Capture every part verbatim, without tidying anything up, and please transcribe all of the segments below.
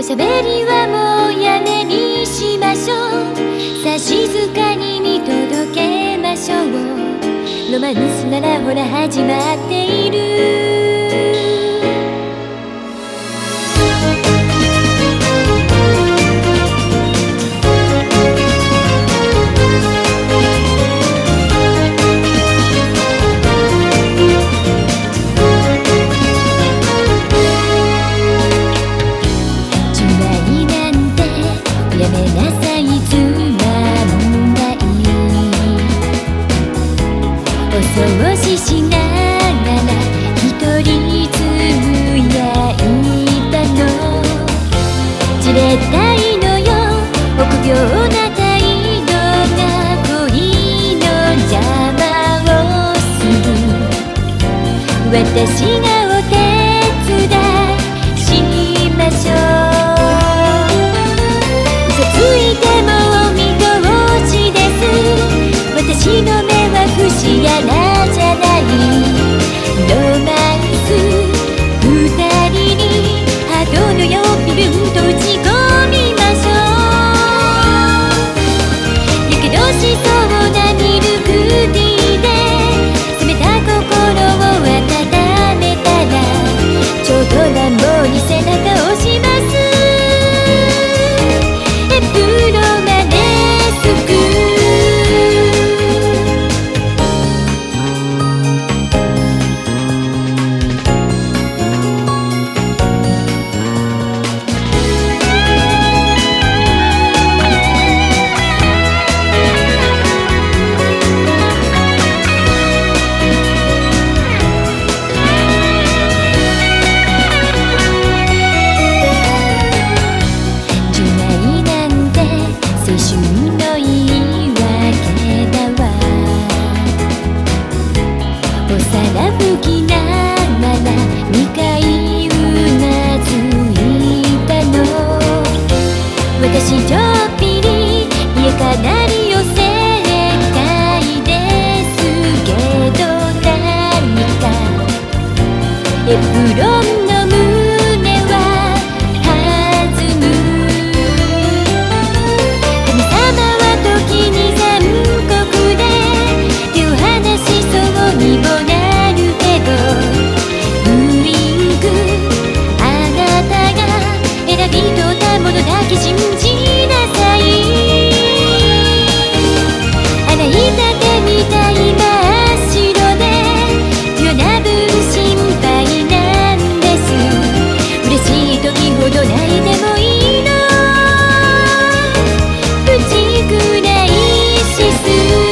しゃべりはもうやめにしましょう。さあ静かに見届けましょう。ロマンスならほら始まっている。やめなさいつまんないお掃除しながら一人つぶやいたの。じれったいのよ臆病な態度が恋の邪魔をする。私がお手伝いしましょう。ついてもお見通しです。私の目は節穴じゃない。ロマンス二人にハートのよビルンと打ち込みましょう。やけどしそうなミルクティーで冷めた心を温めたらちょうど乱暴に背中を押します。吹きながらにかいうなずいたの。私ちょっぴり家かなりよ正解ですけど何かエプロンの胸は弾む。神様は時に残酷で手を離しそうにもなる。ウインクあなたが選び取ったものだけ信じなさい。洗いたてみたい真っ白でピュアな分心配なんです。嬉しい時ほど泣いてもいいの。プチクライシス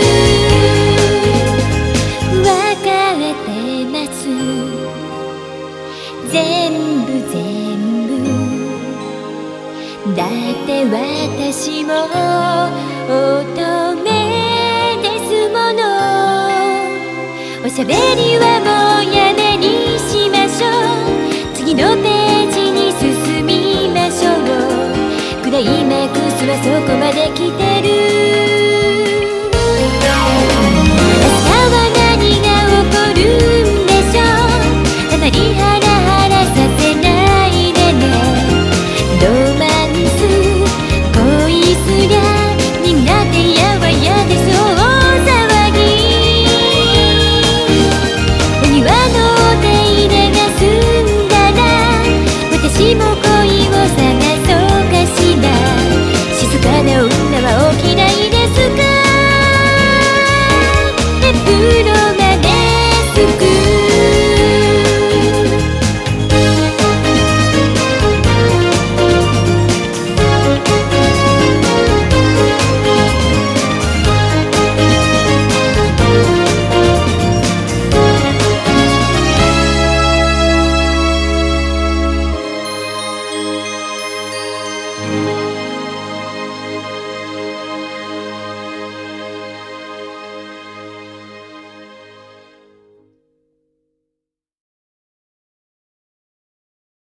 全部全部だって私も乙女ですもの。おしゃべりはもうや